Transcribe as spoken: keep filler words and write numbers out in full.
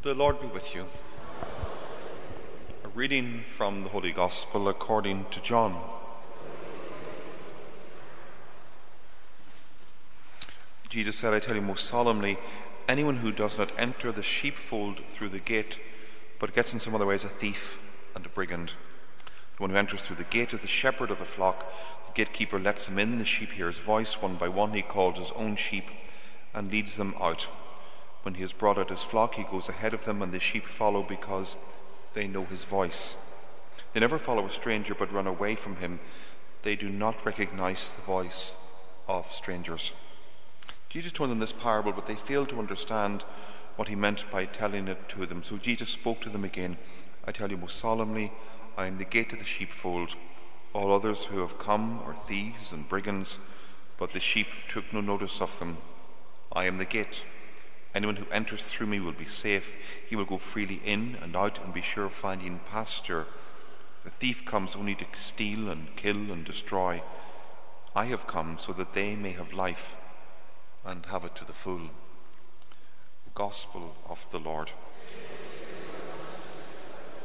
The Lord be with you. A reading from the Holy Gospel according to John. Jesus said, I tell you most solemnly, anyone who does not enter the sheepfold through the gate, but gets in some other way, is a thief and a brigand. The one who enters through the gate is the shepherd of the flock. The gatekeeper lets him in. The sheep hear his voice. One by one he calls his own sheep and leads them out. When he has brought out his flock, he goes ahead of them, and the sheep follow because they know his voice. They never follow a stranger, but run away from him. They do not recognize the voice of strangers. Jesus told them this parable, but they failed to understand what he meant by telling it to them. So Jesus spoke to them again. I tell you most solemnly, I am the gate of the sheepfold. All others who have come are thieves and brigands, but the sheep took no notice of them. I am the gate. Anyone who enters through me will be safe. He will go freely in and out and be sure of finding pasture. The thief comes only to steal and kill and destroy. I have come so that they may have life and have it to the full. The Gospel of the Lord.